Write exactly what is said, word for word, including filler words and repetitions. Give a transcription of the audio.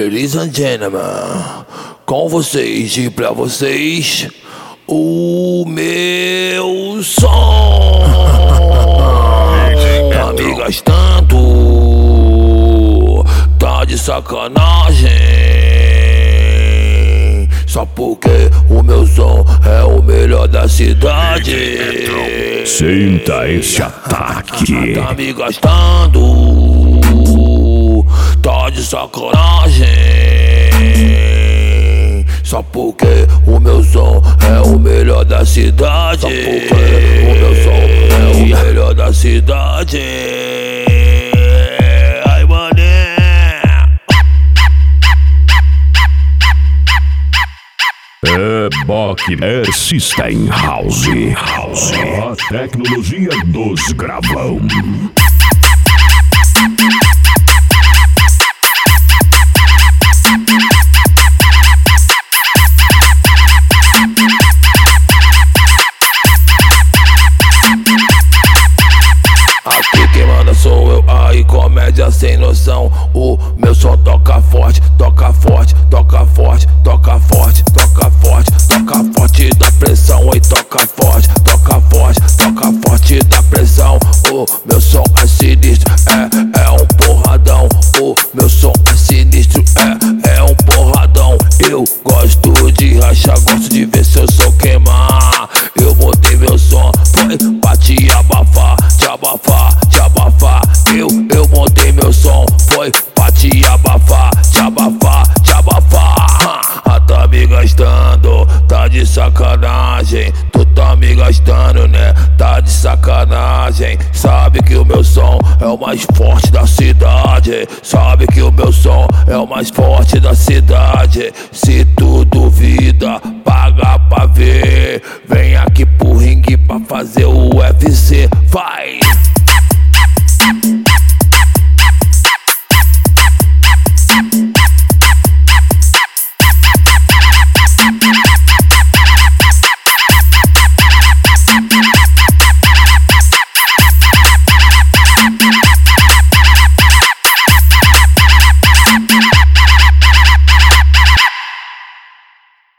Ladies and gentlemen, com vocês e pra vocês, o meu som. Tá me gastando, tá de sacanagem. Só porque o meu som é o melhor da cidade. Sinta esse ataque. Tá me gastando, tá de sacanagem. Só porque o meu som é o melhor da cidade. Só porque o meu som é o melhor da cidade. Ai, mané. É Bockner System House. House. A tecnologia dos gravão. Aqui quem manda sou eu, aí comédia sem noção. O meu som toca forte, toca forte, toca forte, toca forte, toca forte, toca forte da pressão. Oi, toca forte, toca forte, toca forte da pressão. O meu som é sinistro, é, é um porradão. O meu som é sinistro, é, é um porradão. Eu gosto de rachar, gosto de ver seu som queimar. Eu botei meu som, foi pra te abafar, te abafar, te abafar. Eu, eu montei meu som, foi pra te abafar, te abafar, te abafar. Ah, tá me gastando, tá de sacanagem. Tu tá me gastando, né? Tá de sacanagem. Sabe que o meu som é o mais forte da cidade. Sabe que o meu som é o mais forte da cidade. Se tu duvida, paga pra ver. Vem aqui pro ringue pra fazer o U F C. Vai!